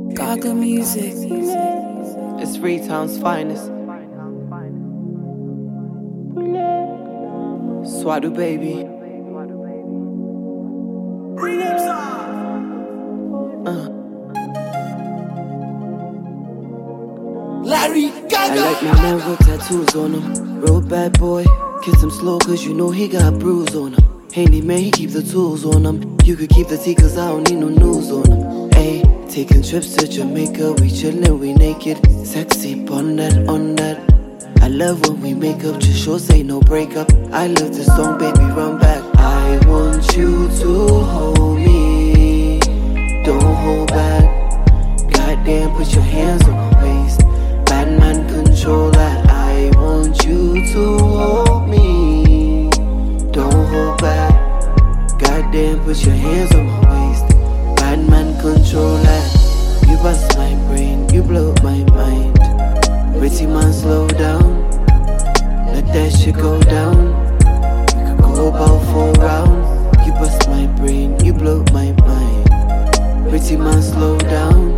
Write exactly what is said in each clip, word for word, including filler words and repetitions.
Gaga music. It's Freetown's finest. Swadu baby. Uh. Larry Gaga. I like my man with tattoos on him. Real bad boy. Kiss him slow cause you know he got bruise on him. Handy man, he keep the tools on him. You could keep the tea cause I don't need no news on him. Ayy, taking trips to Jamaica, we chillin', we naked. Sexy on that, on that. I love when we make up, just sure say no breakup. I love this song, baby, run back. I want you to hold me, don't hold back. Goddamn, put your hands on my waist. Bad man controller. I want you to hold me, don't hold back. Goddamn, put your hands on my waist. Bad man controller. You bust my brain, you blow my mind. Pretty man, slow down. Let that shit go down. We could go about four rounds. You bust my brain, you blow my mind. Pretty man, slow down.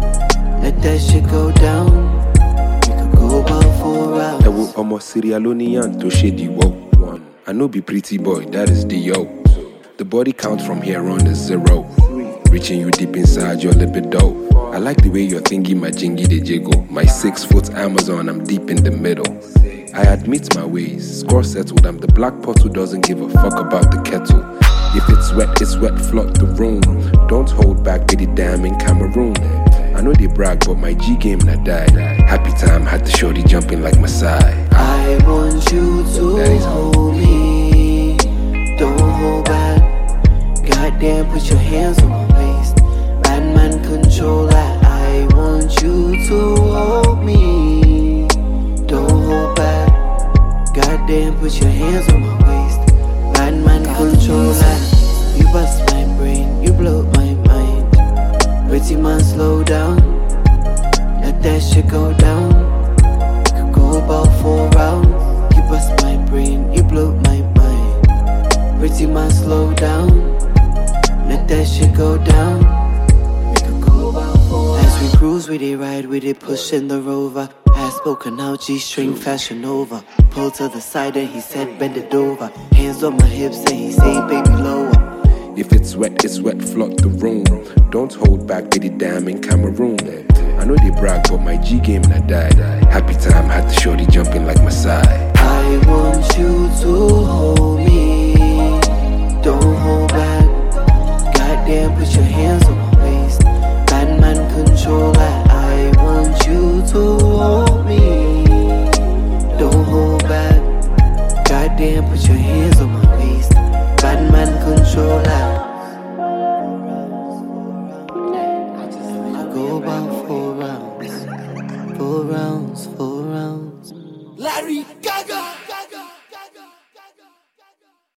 Let that shit go down. We could go about four rounds. I will almost Sierra Leonean to shady whoa. One. I know be pretty boy, that is the yo. The body count from here on is zero. Reaching you deep inside your libido. I like the way you're thinking my jingy de jigo. My six foot Amazon, I'm deep in the middle. I admit my ways, score settled. I'm the black pot who doesn't give a fuck about the kettle. If it's wet, it's wet, flood the room. Don't hold back, get it damn in Cameroon. I know they brag, but my G game not died. Happy time, had the shorty jumping like Masai. I want you to hold me, don't hold back. Goddamn, put your hands on my waist. Bad man controller. I want you to hold me, don't hold back. Goddamn, put your hands on my waist. Bad man controller. You bust my brain, you blow my mind. Pretty man, slow down. Let that shit go down. We could go about four rounds. You bust my brain, you blow my mind. Pretty man, slow down. Let that shit go down. We could go about four rounds. As we cruise, we dey ride, we dey push in the Rover. I spoken out, G-string fashion over. Pull to the side and he said bend it over. Hands on my hips and he say baby lower. If it's wet, it's wet, flood the room. Don't hold back, get it damn in Cameroon. I know they brag, but my G game not died. Happy time, had the shorty jumping like Masai. I want you to hold me, don't hold back. Goddamn, put your hands on my waist. Bad man controller. I want you to hold me, don't hold back. Goddamn, put your hands on my waist. Bad man controller. I go about four rounds, four rounds, four rounds. Larry Gaga.